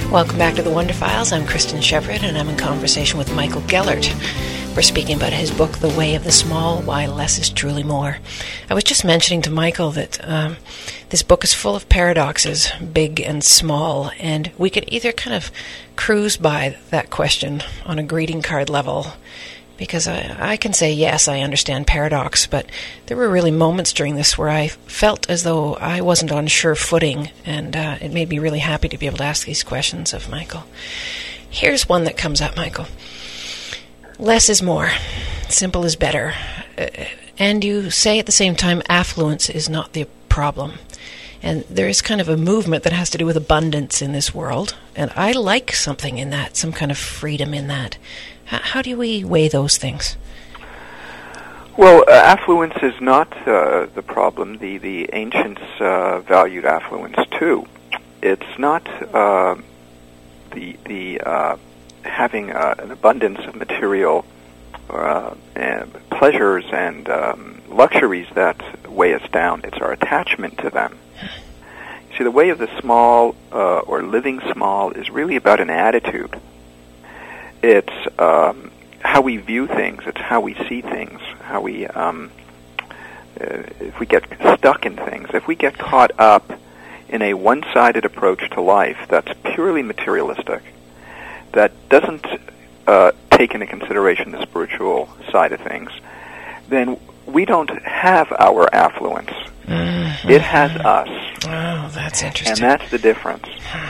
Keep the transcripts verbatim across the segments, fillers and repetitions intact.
Welcome back to the Wonder Files. I'm Kristen Chevron, and I'm in conversation with Michael Gellert. We're speaking about his book, The Way of the Small, Why Less is Truly More. I was just mentioning to Michael that um, this book is full of paradoxes, big and small, and we could either kind of cruise by that question on a greeting card level, because I, I can say, yes, I understand paradox, but there were really moments during this where I felt as though I wasn't on sure footing, and uh, it made me really happy to be able to ask these questions of Michael. Here's one that comes up, Michael. Less is more. Simple is better. Uh, and you say at the same time, affluence is not the problem. And there is kind of a movement that has to do with abundance in this world, and I like something in that, some kind of freedom in that. How do we weigh those things? Well, uh, affluence is not uh, the problem. The the ancients uh, valued affluence too. It's not uh, the the uh, having uh, an abundance of material uh, and pleasures and um, luxuries that weigh us down. It's our attachment to them. You see, the way of the small uh, or living small is really about an attitude. It's um, how we view things. It's how we see things. How we, um, uh, if we get stuck in things, if we get caught up in a one-sided approach to life that's purely materialistic, that doesn't uh, take into consideration the spiritual side of things, then we don't have our affluence. Mm-hmm. It has us. Oh, that's interesting. And that's the difference.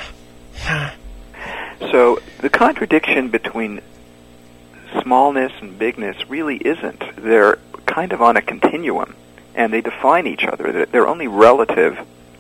So the contradiction between smallness and bigness really isn't. They're kind of on a continuum, and they define each other. They're only relative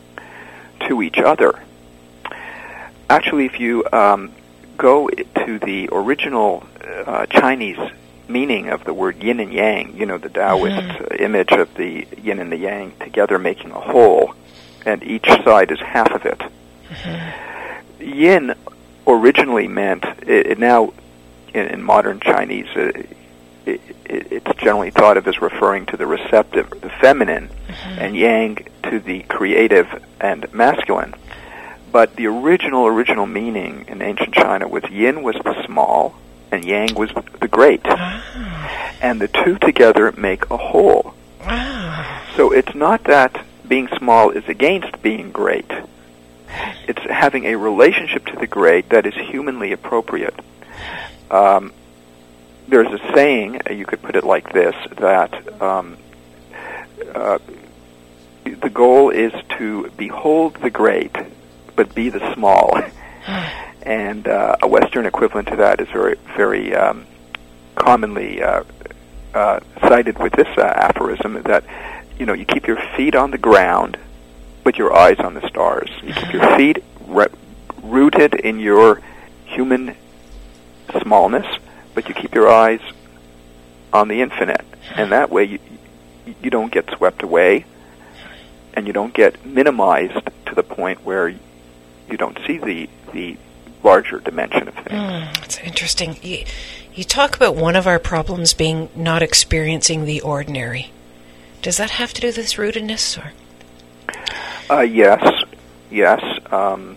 to each other. Actually, if you um, go to the original uh, Chinese meaning of the word yin and yang, you know, the Taoist mm-hmm. image of the yin and the yang together making a whole, and each side is half of it. Mm-hmm. Yin originally meant, it, it now, in, in modern Chinese, uh, it, it, it's generally thought of as referring to the receptive, the feminine, mm-hmm. and yang to the creative and masculine. But the original, original meaning in ancient China was yin was the small, and yang was the great. Oh. And the two together make a whole. Oh. So it's not that being small is against being great. It's having a relationship to the great that is humanly appropriate. Um, there's a saying, you could put it like this, that um, uh, the goal is to behold the great, but be the small. And uh, a Western equivalent to that is very, very um, commonly uh, uh, cited with this uh, aphorism, that, you know, you keep your feet on the ground, but your eyes on the stars. You keep your feet re- rooted in your human smallness, but you keep your eyes on the infinite. And that way you, you don't get swept away, and you don't get minimized to the point where you don't see the, the larger dimension of things. Mm, that's interesting. You, you talk about one of our problems being not experiencing the ordinary. Does that have to do with this rootedness, or...? Uh, yes, yes. Um,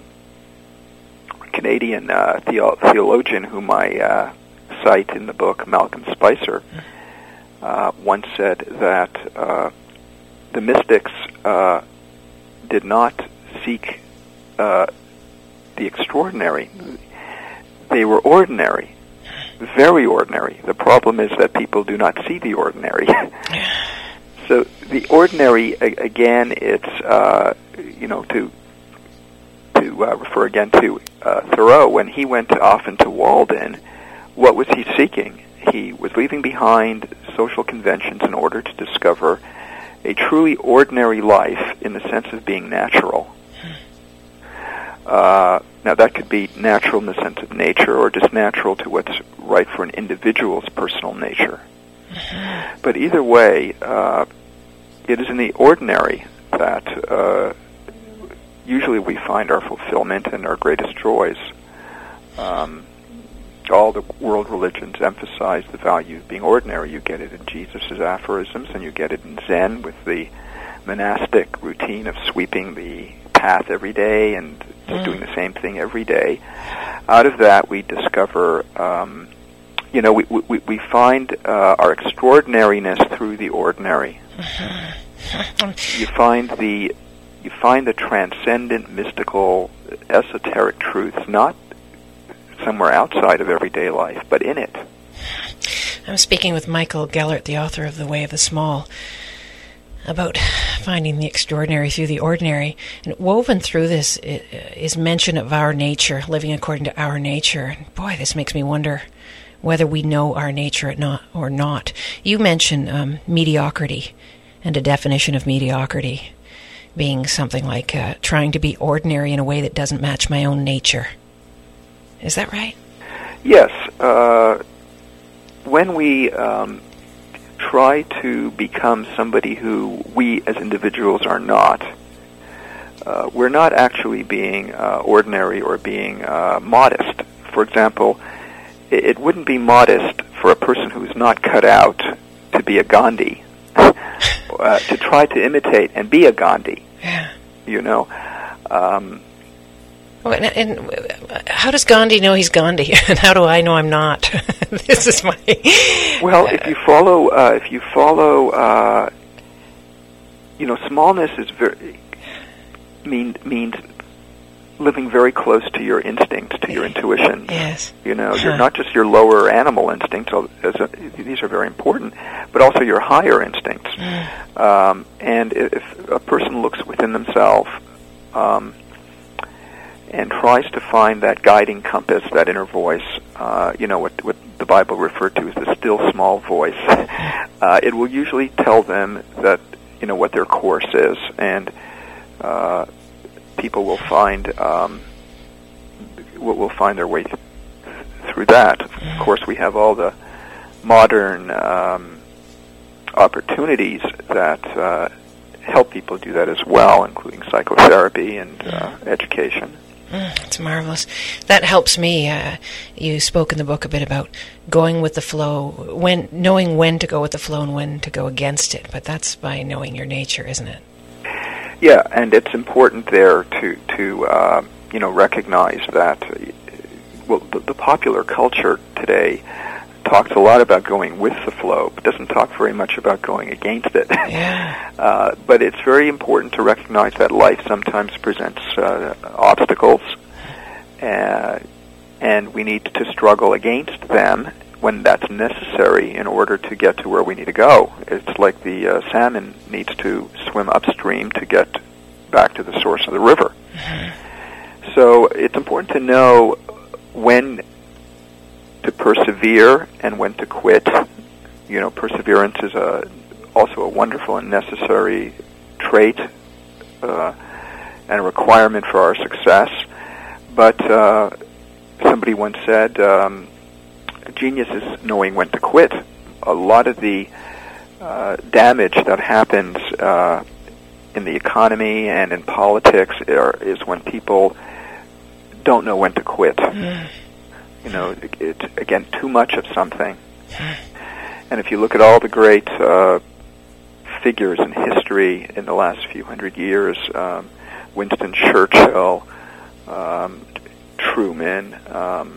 Canadian uh, theo- theologian whom I uh, cite in the book, Malcolm Spicer, uh, once said that uh, the mystics uh, did not seek uh, the extraordinary. They were ordinary, very ordinary. The problem is that people do not see the ordinary. So the ordinary, again, it's, uh, you know, to to uh, refer again to uh, Thoreau, when he went off into Walden, what was he seeking? He was leaving behind social conventions in order to discover a truly ordinary life in the sense of being natural. Uh, now, that could be natural in the sense of nature, or just natural to what's right for an individual's personal nature. But either way, uh, it is in the ordinary that uh, usually we find our fulfillment and our greatest joys. Um, all the world religions emphasize the value of being ordinary. You get it in Jesus' aphorisms, and you get it in Zen with the monastic routine of sweeping the path every day and mm. doing the same thing every day. Out of that, we discover, um, you know, we we, we find uh, our extraordinariness through the ordinary. you find the you find the transcendent, mystical, esoteric truths not somewhere outside of everyday life, but in it. I'm speaking with Michael Gellert, the author of The Way of the Small, about finding the extraordinary through the ordinary. And woven through this is mention of our nature, living according to our nature. And boy, this makes me wonder whether we know our nature or not. Or not. You mention um, mediocrity and a definition of mediocrity being something like uh, trying to be ordinary in a way that doesn't match my own nature. Is that right? Yes. Uh, when we um, try to become somebody who we as individuals are not, uh, we're not actually being uh, ordinary or being uh, modest. For example, it, it wouldn't be modest for a person who's not cut out to be a Gandhi, uh, to try to imitate and be a Gandhi. Yeah. You know. Um, Well, and, and how does Gandhi know he's Gandhi, and how do I know I'm not? This is my. Well, if you follow, uh, if you follow, uh, you know, smallness is very mean means living very close to your instinct, to your intuition. Yes. You know, huh. you're not just your lower animal instincts; as a, these are very important, but also your higher instincts. Mm. Um, and if a person looks within themselves. Um, and tries to find that guiding compass, that inner voice, uh, you know, what, what the Bible referred to as the still small voice, uh, it will usually tell them that, you know, what their course is, and uh, people will find um, will, will find their way th- through that. Of course, we have all the modern um, opportunities that uh, help people do that as well, including psychotherapy and uh, education. Mm, it's marvelous. That helps me. Uh, you spoke in the book a bit about going with the flow, when knowing when to go with the flow and when to go against it. But that's by knowing your nature, isn't it? Yeah, and it's important there to to uh, you know recognize that. Well, the, the popular culture today talks a lot about going with the flow, but doesn't talk very much about going against it. Yeah. uh, but it's very important to recognize that life sometimes presents uh, obstacles, uh, and we need to struggle against them when that's necessary in order to get to where we need to go. It's like the uh, salmon needs to swim upstream to get back to the source of the river. Mm-hmm. So it's important to know when to persevere and when to quit. You know, perseverance is a, also a wonderful and necessary trait uh, and a requirement for our success. But uh, somebody once said, um, genius is knowing when to quit. A lot of the uh, damage that happens uh, in the economy and in politics are, is when people don't know when to quit. Mm. You know, it, it, again, too much of something. And if you look at all the great uh, figures in history in the last few hundred years, um, Winston Churchill, um, Truman, um,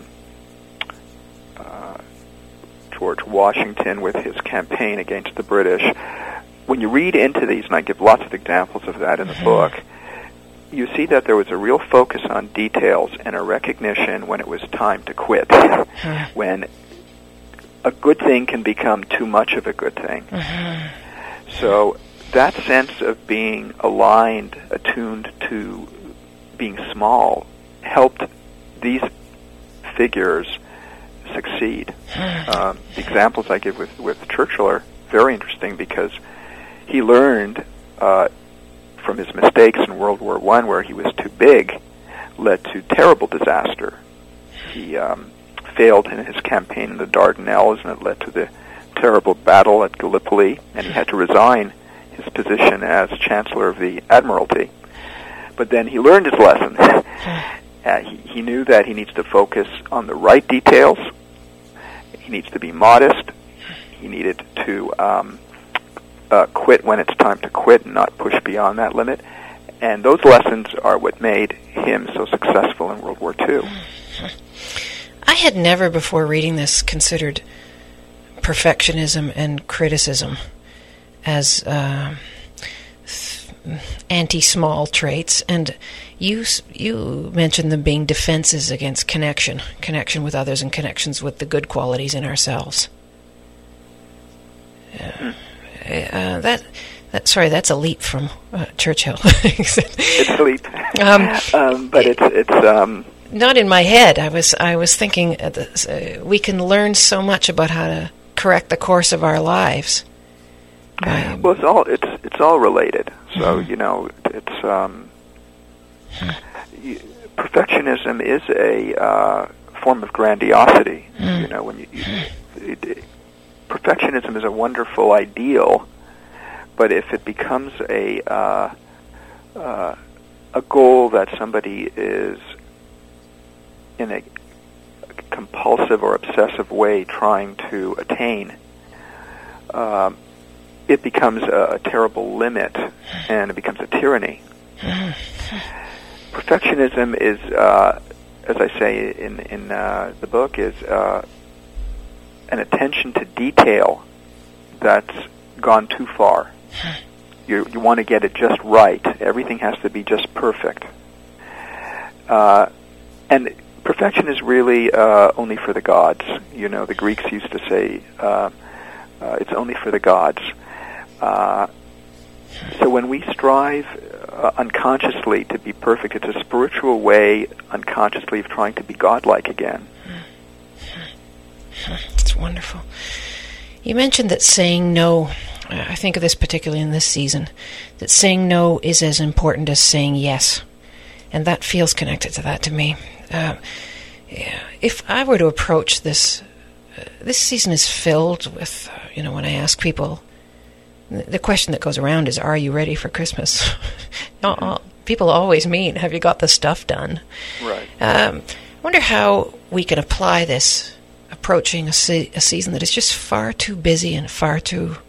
uh, George Washington with his campaign against the British, when you read into these, and I give lots of examples of that in the book, you see that there was a real focus on details and a recognition when it was time to quit, mm-hmm. when a good thing can become too much of a good thing. Mm-hmm. So that sense of being aligned, attuned to being small, helped these figures succeed. Mm-hmm. Um, the examples I give with, with Churchill are very interesting because he learned uh, from his mistakes in World War One, where he was too big, led to terrible disaster. He um, failed in his campaign in the Dardanelles, and it led to the terrible battle at Gallipoli, and he had to resign his position as Chancellor of the Admiralty. But then he learned his lesson. uh, he, he knew that he needs to focus on the right details. He needs to be modest. He needed to um, Uh, quit when it's time to quit and not push beyond that limit. and those lessons are what made him so successful in World War Two. I had never before reading this considered perfectionism and criticism as uh, anti-small traits, and you you mentioned them being defenses against connection, connection with others and connections with the good qualities in ourselves. Uh, uh, that, that sorry, that's a leap from uh, Churchill. It's a leap, um, um, but it's it's um, not in my head. I was I was thinking uh, this, uh, we can learn so much about how to correct the course of our lives. Um, well, it's all it's it's all related. So mm-hmm. you know, it's um, you, perfectionism is a uh, form of grandiosity. Mm-hmm. You know, when you, you it, it, perfectionism is a wonderful ideal, but if it becomes a uh, uh, a goal that somebody is in a compulsive or obsessive way trying to attain, um, it becomes a, a terrible limit, and it becomes a tyranny. Perfectionism is, uh, as I say in in uh, the book, is uh, an attention to detail that's gone too far. You you want to get it just right. Everything has to be just perfect. Uh, and perfection is really uh, only for the gods. You know, the Greeks used to say uh, uh, it's only for the gods. Uh, so when we strive uh, unconsciously to be perfect, it's a spiritual way unconsciously of trying to be godlike again. It's wonderful. You mentioned that saying no, I think of this particularly in this season, that saying no is as important as saying yes. And that feels connected to that to me. Uh, yeah, if I were to approach this, uh, this season is filled with, uh, you know, when I ask people, the question that goes around is, are you ready for Christmas? Mm-hmm. all, people always mean, have you got the stuff done? Right. Um, I wonder how we can apply this approaching a, se- a season that is just far too busy and far too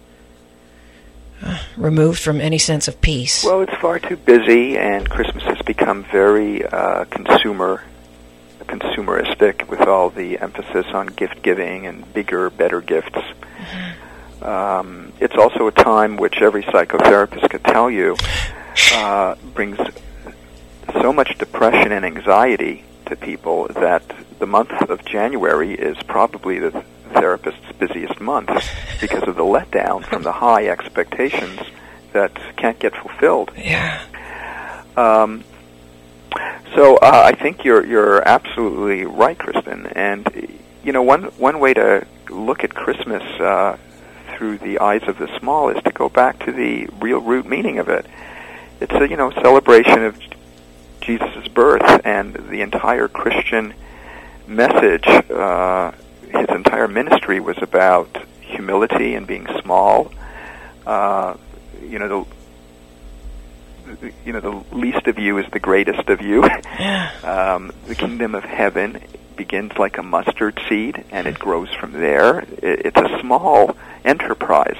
uh, removed from any sense of peace. Well, it's far too busy, and Christmas has become very uh, consumer, consumeristic, with all the emphasis on gift giving and bigger, better gifts. Mm-hmm. Um, it's also a time which every psychotherapist could tell you uh, brings so much depression and anxiety to people that the month of January is probably the therapist's busiest month because of the letdown from the high expectations that can't get fulfilled. Yeah. Um, so uh, I think you're you're absolutely right, Kristen. And you know, one one way to look at Christmas Uh, through the eyes of the small is to go back to the real root meaning of it. It's a, you know, celebration of Jesus' birth, and the entire Christian message, uh, his entire ministry was about humility and being small. Uh, you know, the you know the least of you is the greatest of you. Yeah. um, the kingdom of heaven begins like a mustard seed, and it grows from there. It, it's a small enterprise,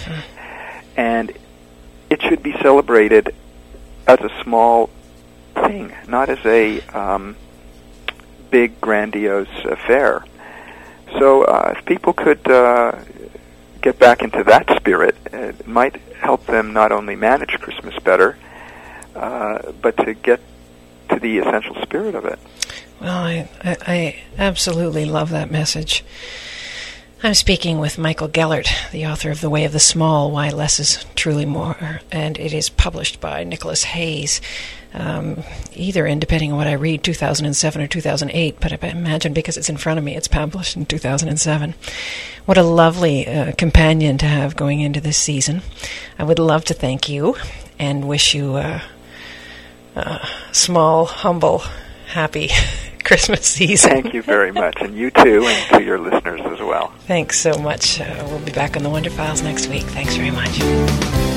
and it should be celebrated as a small thing, not as a um, big, grandiose affair. So uh, if people could uh, get back into that spirit, it might help them not only manage Christmas better, uh, but to get to the essential spirit of it. Well, I, I, I absolutely love that message. I'm speaking with Michael Gellert, the author of The Way of the Small, Why Less is Truly More, and it is published by Nicholas Hayes, um, either in, depending on what I read, two thousand seven or two thousand eight, but I imagine because it's in front of me, it's published in two thousand seven. What a lovely uh, companion to have going into this season. I would love to thank you and wish you a, a small, humble, happy Christmas season. Thank you very much, and you too, and to your listeners as well. Thanks so much. Uh, we'll be back on the Wonder Files next week. Thanks very much.